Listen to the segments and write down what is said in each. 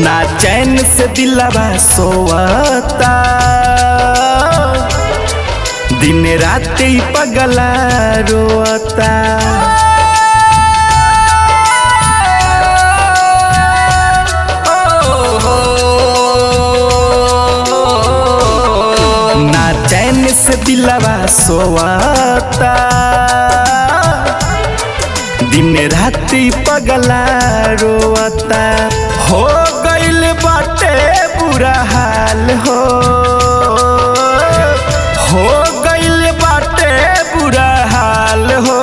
ना चैन से दिलवा सोवता, दिन रात ही पगला रोता। ना चैन से दिलवा सोवता, दिन रात ही पगला रोता। हो गइल बाटे बुरा हाल हो गइल बाटे बुरा हाल हो।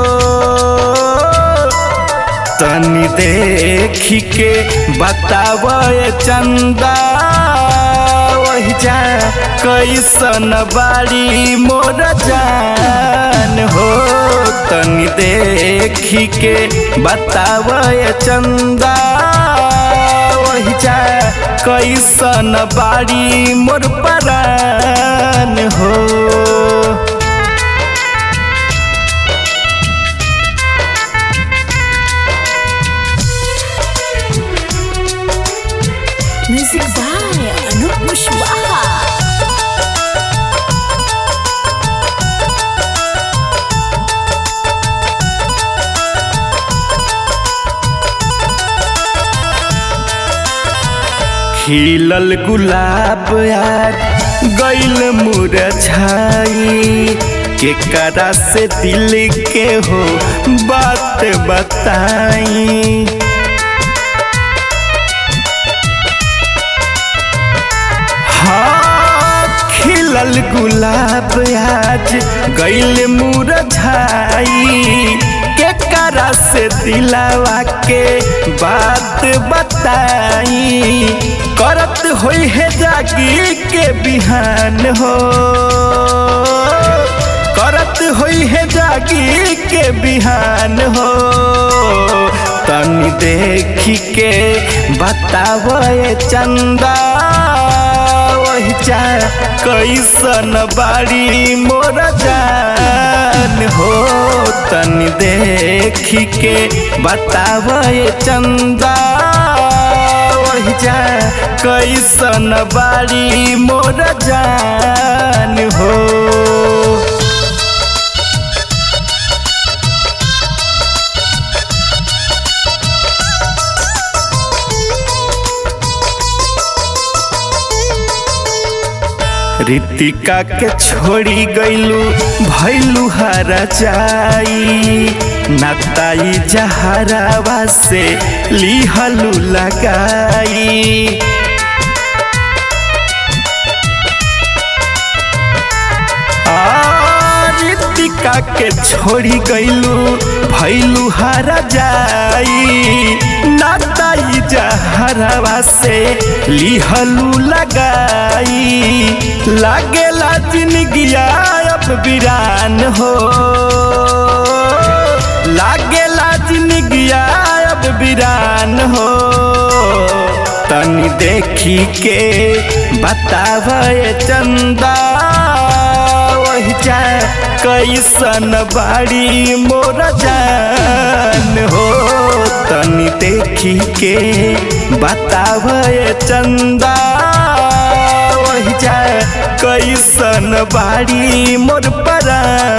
तनी देखी के बतावे चंदा, वही जा कैसन बाड़ी मोर जान हो। तनी देखी के बतावे चंदा, वही जा कैसन बाड़ी मोर परान हो। Music by Anoop Kushwaha. खिलल गुलाब आज गइल मुरझाई, केकरा से दिल के हो बात बताई। हाँ खिलल गुलाब आज गइल मुरझाई, केकरा से दिलवा के बात बताई। करत होई है जागी के बिहान हो, करत होई है जागी के बिहान हो। तनी देखी के बतावे चंदा, वही जा कैसन बाड़ी मोर जान हो। तनी देखी के बतावे चंदा, वही जा कैसन बाड़ी मोर जान हो। रितिका के छोड़ी गइलू भइलू हरा जाई, नाताई जहरावा से लिहलू लगाई। रितिका के छोड़ी गइलू भइलू हरा जाई, नाताई जहरावा से लिहलू लगाई। लागेला जिंदगिया अब वीरान हो, लागेला जिंदगिया अब वीरान हो। तनी देखी के बतावे चंदा, वही जा कैसन बाड़ी मोर जान हो। तनी देखी के बतावे चंदा, वही जा कैसन बाड़ी मोर परान